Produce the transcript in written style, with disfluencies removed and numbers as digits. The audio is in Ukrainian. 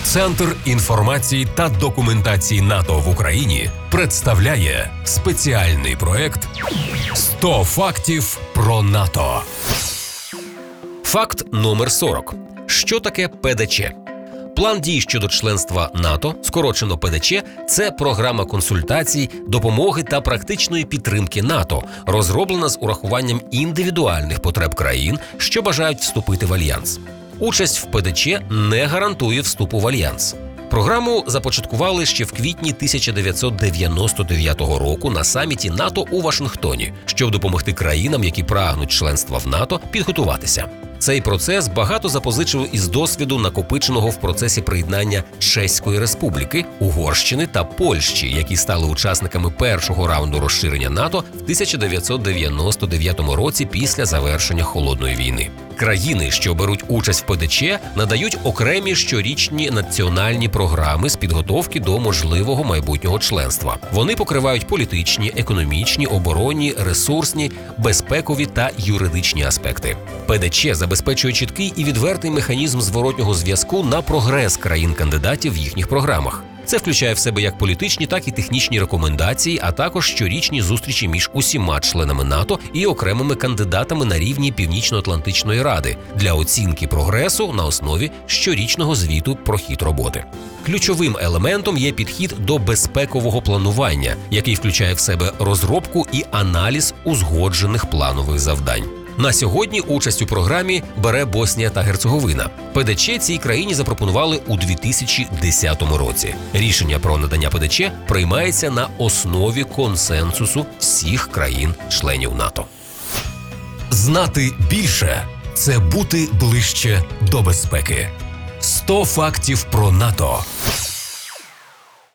Центр інформації та документації НАТО в Україні представляє спеціальний проект «100 фактів про НАТО». Факт номер 40. Що таке ПДЧ? План дій щодо членства НАТО, скорочено ПДЧ, це програма консультацій, допомоги та практичної підтримки НАТО, розроблена з урахуванням індивідуальних потреб країн, що бажають вступити в альянс. Участь в ПДЧ не гарантує вступу в альянс. Програму започаткували ще в квітні 1999 року на саміті НАТО у Вашингтоні, щоб допомогти країнам, які прагнуть членства в НАТО, підготуватися. Цей процес багато запозичив із досвіду, накопиченого в процесі приєднання Чеської Республіки, Угорщини та Польщі, які стали учасниками першого раунду розширення НАТО в 1999 році після завершення Холодної війни. Країни, що беруть участь в ПДЧ, надають окремі щорічні національні програми з підготовки до можливого майбутнього членства. Вони покривають політичні, економічні, оборонні, ресурсні, безпекові та юридичні аспекти. ПДЧ забезпечує чіткий і відвертий механізм зворотнього зв'язку на прогрес країн-кандидатів в їхніх програмах. Це включає в себе як політичні, так і технічні рекомендації, а також щорічні зустрічі між усіма членами НАТО і окремими кандидатами на рівні Північно-Атлантичної ради для оцінки прогресу на основі щорічного звіту про хід роботи. Ключовим елементом є підхід до безпекового планування, який включає в себе розробку і аналіз узгоджених планових завдань. На сьогодні участь у програмі бере Боснія та Герцеговина. ПДЧ цій країні запропонували у 2010 році. Рішення про надання ПДЧ приймається на основі консенсусу всіх країн-членів НАТО. Знати більше – це бути ближче до безпеки. 100 фактів про НАТО.